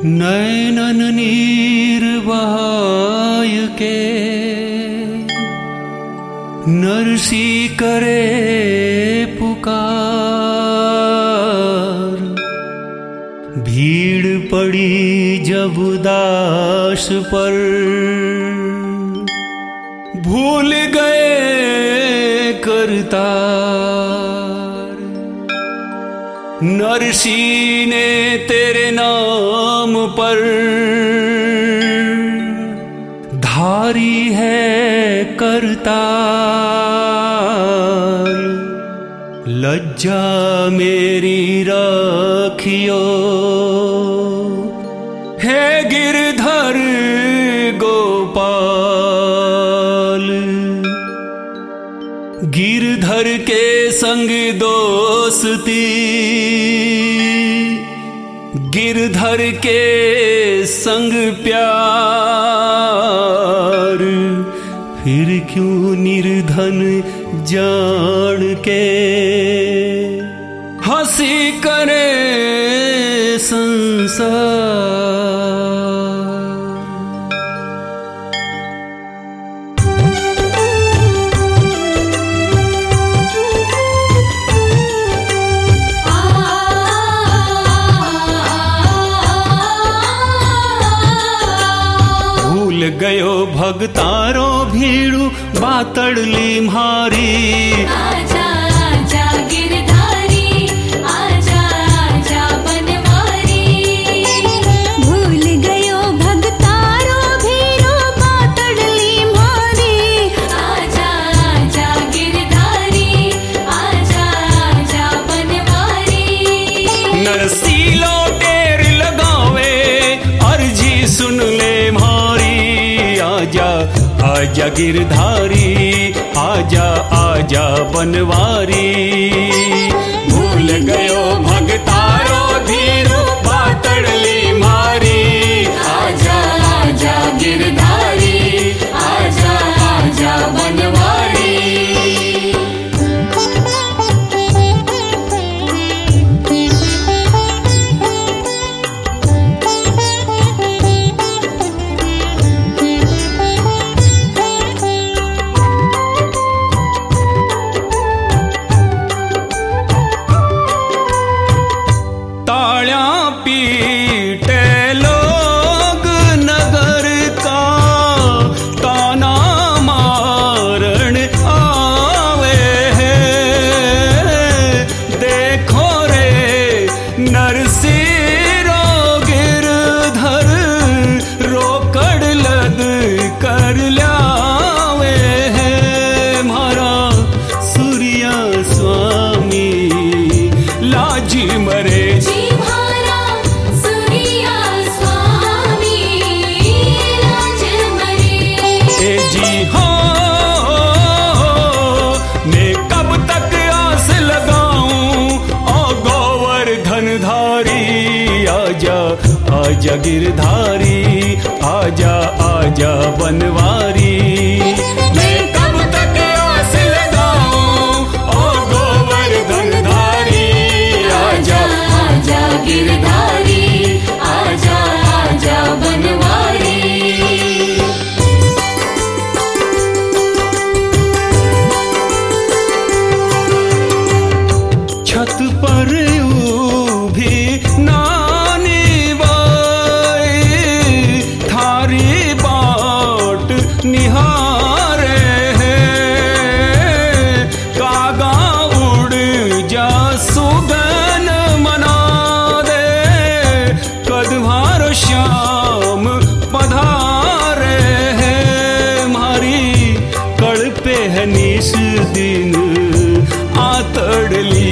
नैनन नीर बहाय के नरसी करे पुकार। भीड़ पड़ी जब दास पर भूल गए करतार। नरसी ने तेरे नाम पर धारी है करतार। लज्जा मेरी राखियो हे गिरधर गोपाल। गिरधर के संग दोस्ती, गिरधर के संग प्यार। फिर क्यों निर्धन जान के हंसी करे संसार। गयो भगतारो भीड़ू बातड़ली म्हारी। आजा आजा गिरधारी, आजा आजा बनवारी। भूल गयो भगतारो भीड़ू बातड़ली म्हारी। आजा आजा गिरधारी, आजा आजा बनवारी। नरसी लौटे लगावे अर्जी सुन ले म्हारी। आजा आजा गिरधारी, आजा आजा बनवारी। भूल गयो भगतारो धीरू बातड़ली मारी। आजा आजा गिरधारी, आजा आजा बनवारी। आजा गिरधारी, आजा आजा बनवारी। मैं कब तक आस लगाऊं ओ गोवर्धन धारी। आजा आजा गिरधारी, आजा आजा बनवारी। छत पर भी नानी थारी बाट निहारे हैं। कागा उड़ जा सुगन मना दे, कदभार श्याम पधारे हैं। मारी कड़ पे है निस दिन आतड़ली।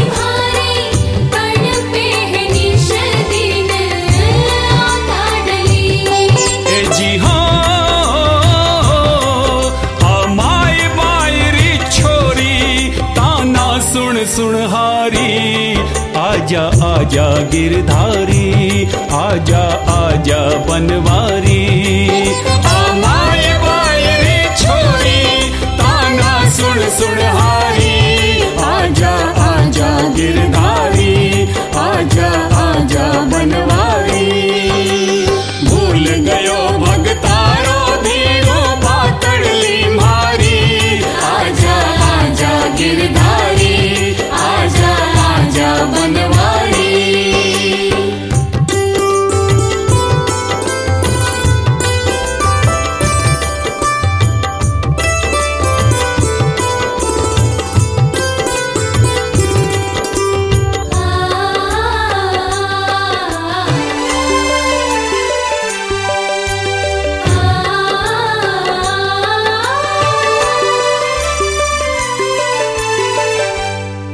सुनहारी आजा आजा गिरधारी, आजा आजा बनवारी। आमाए बायरी छोरी ताना सुन सुनहारी। आजा आजा गिरधारी, आजा आजा बनवारी।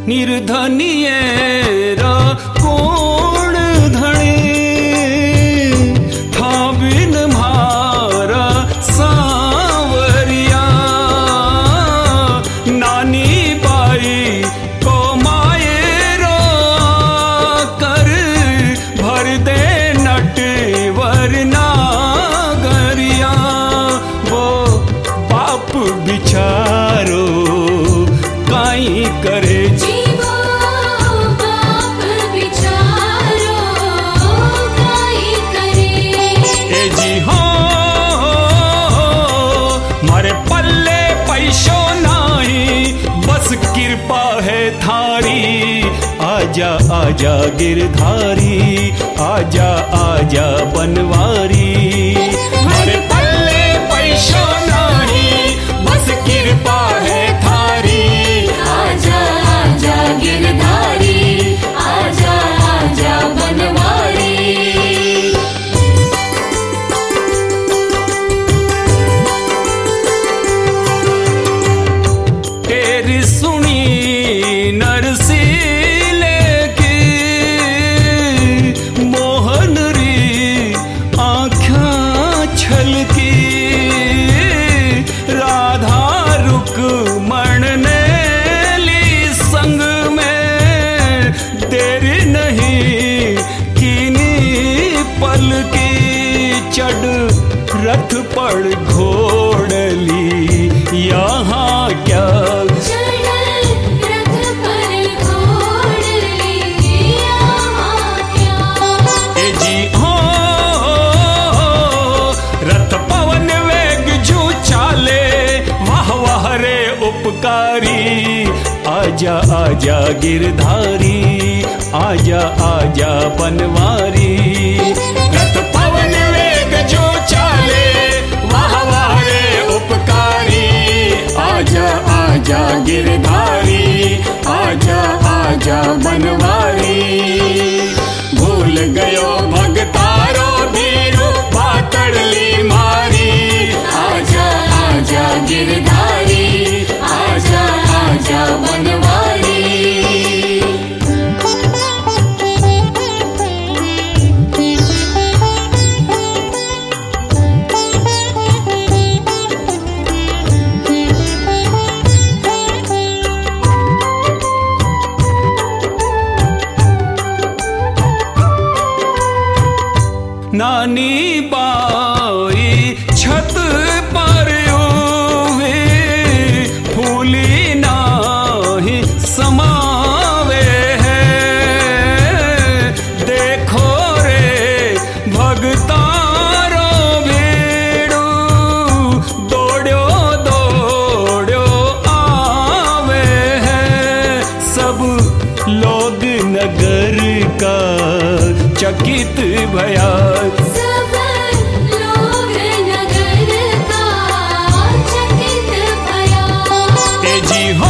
निर्धनिये रा कोण धणे था बिन मारा सांवरिया नानी बाई को माये रो कर भर दे नट वरना गरिया वो बाप बिचारो काई करे जीवो बाप बिचारो काई करे ए जी हो मारे पल्ले पैसो नाही बस कृपा है थारी आजा आजा गिरधारी आजा आजा बनवारी मारे पल्ले पैसो नाही बस कृपा है थारी आजा आजा गिरधारी आजा आजा बनवारी तेरी सुनी नरसीले की मोहन री आँखा छलकी राधा रुक्मण ने ली संग में देरी नहीं कीनी पल की चढ़ रथ पर घोड़ली यहाँ क्या चढ़ल रथ पर घोड़ली यहाँ क्या ए जी हो रथ पवन वेग जू चाले वाह वाह रे उपकारी आजा आजा गिरधारी आजा आजा बनवारी रथ पवन वेग जो चाले वाह वाह रे उपकारी आजा आजा गिरधारी आजा आजा बनवारी भूल गयो भगतारो बीरू पातड़ली मारी आजा आजा गिरधारी आजा आजा बनवारी नानी बाई छत पर उवे फूली नाही समावे है देखो रे भगतारो भीड़ू दौड़ो दौड़ो आवे है सब लोग नगर का चकित भया सब लोग नगर का चकित भया तेजी हो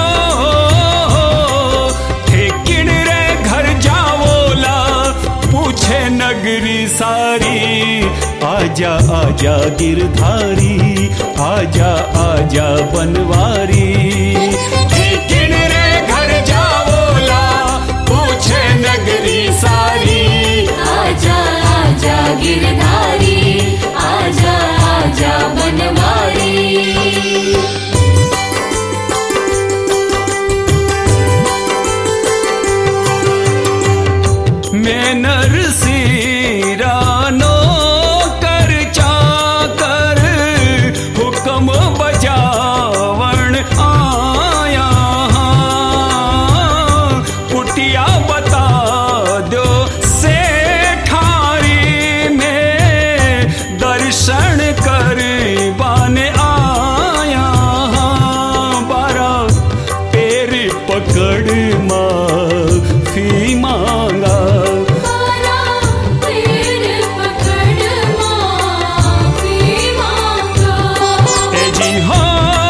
थे किण रे घर जावोला पूछे नगरी सारी आजा आजा गिरधारी आजा आजा बनवारी थे किण रे घर जावोला पूछे नगरी सारी आजा आजा गिरधारी आजा आजा बनवारी मैं नरसीरानो कर चाकर हुक्म बजावण आया कुटिया बता दो से ठारी में दर्शन कर बाने आया बारा पैर पकड़ माफी मांगा बारा पैर पकड़ माफी मांगा ए जी हो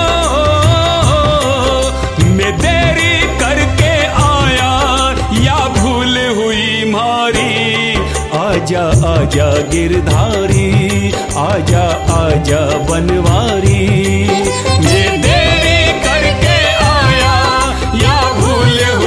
मैं देरी करके आया या भूल हुई मारी आजा आजा गिरधारी आजा आजा बनवारी मैं देरी करके आया या भूल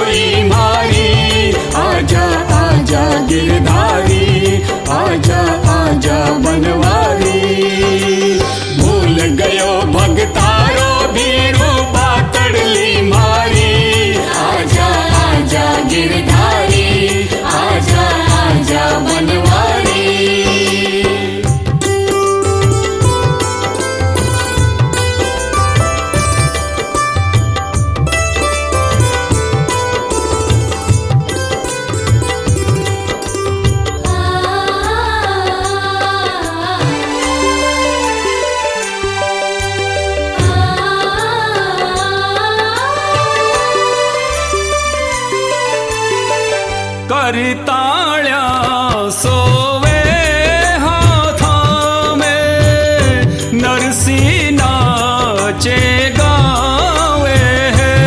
करताळ्या सोवे हाथा में नरसी नाचे गावे है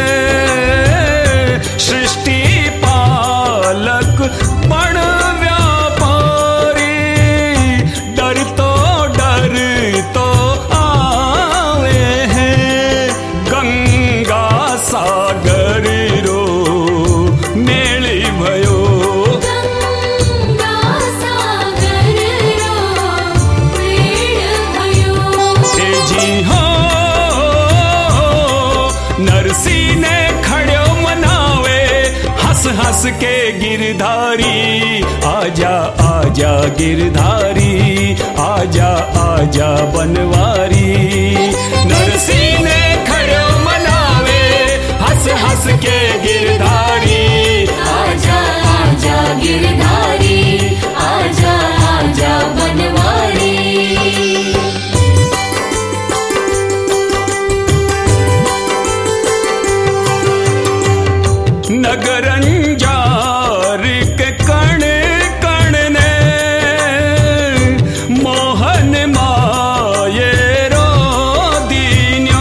सृष्टि पालक पण व्यापारी डर तो आवे है गंगा सागर रो मेली भयो गंगा सागर रो मेल भयो ए जी हो नरसी ने खड़ो मनावे हंस हंस के गिरधारी आजा आजा गिरधारी आजा आजा बनवारी नरसी ने खड़ो मनावे हंस हंस के गिरधारी आजा आजा गिरधारी आजा आजा बनवारी नगरंजार के कण कण ने मोहन माये रो दीन्यो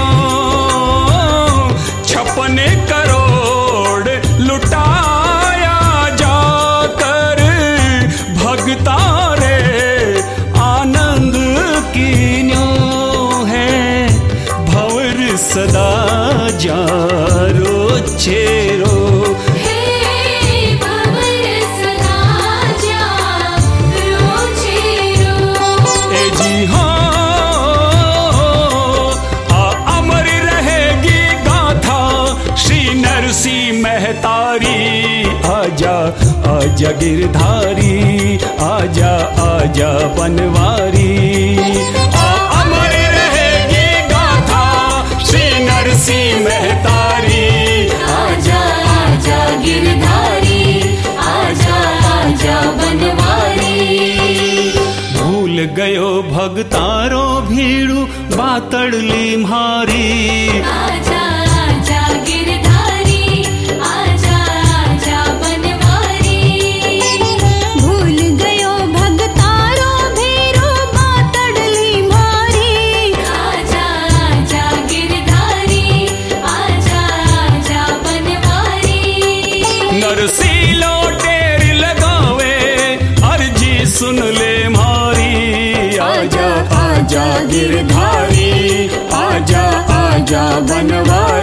56 करोड़ लुटाया जाकर भगता रे आनंद कीन्यो है भंवर सदा जारो चेरो हे भंवर सदा जारो चेरो ए जी हो अमर रहेगी गाथा श्री नरसी महतारी आजा आजा गिरधारी आजा आजा बनवारी अमर रहेगी गाथा श्री नरसी महतारी आजा आजा गिरधारी आजा आजा बनवारी भूल गयो भगतारो भीड़ू बातड़ली म्हारी आजा आजा गिरधारी आजा आजा बनवारी भूल गयो भगतारो भेरो बातड़ली मारी आजा आजा गिरधारी आजा आजा बनवारी नरसी टेर लगावे अर्जी सुन ले मारी आजा आजा गिरधारी आजा आजा बनवारी